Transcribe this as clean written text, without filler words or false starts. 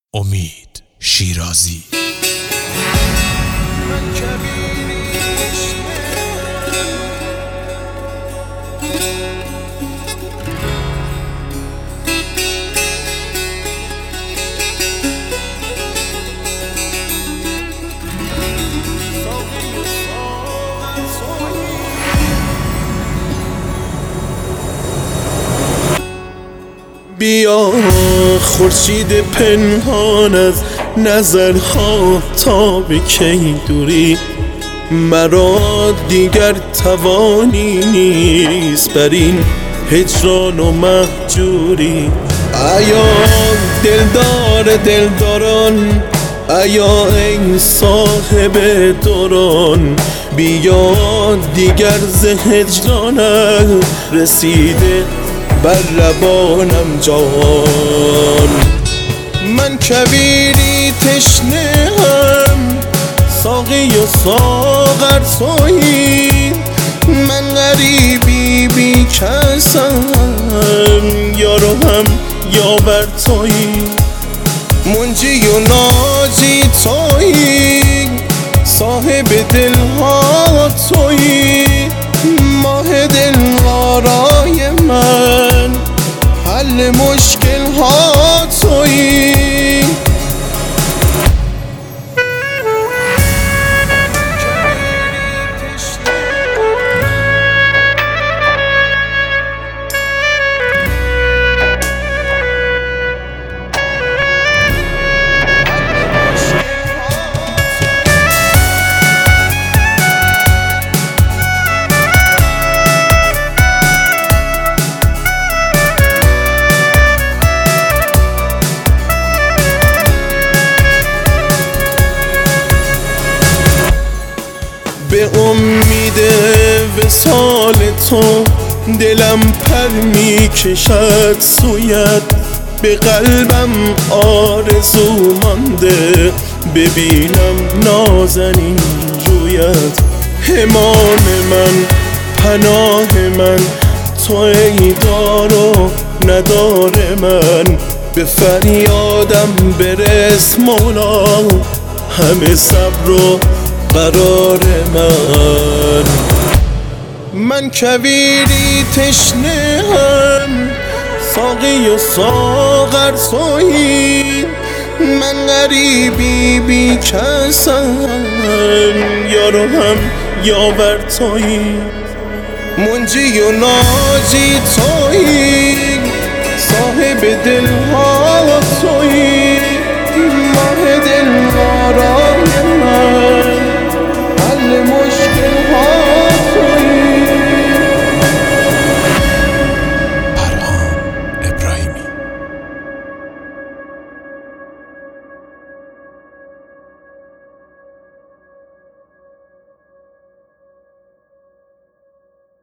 امید شیرازی. بیا خورشید پنهان از نظرها تا به کی دوری، مرا دیگر توانی نیست بر این هجران و مهجوری. ایا دلدار دلداران، ایا ای صاحب دوران، بیا دیگر ز هجرانت رسیده بر لبانم جان. من کویری تشنه هم، ساقی و ساغر تویی، من غریبی بی کسم، یارو هم یاور تویی، منجی و ناجی تویی، صاحب دلها تویی، ماه دلوارای من، حل مشکل ها تویی. به امید وصال تو دلم پر می کشد سویت، به قلبم آرزو مانده ببینم نازنین رویت. حمان من پناه من تو ای دار و ندار من، به فریادم برس مولا همه صبر و قرار من کویری تشنه هم، ساقی و ساغر تویی، من غریبی بی کسم، یارو هم یاور تویی، منجی و ناجی تویی، صاحب دلها تویی.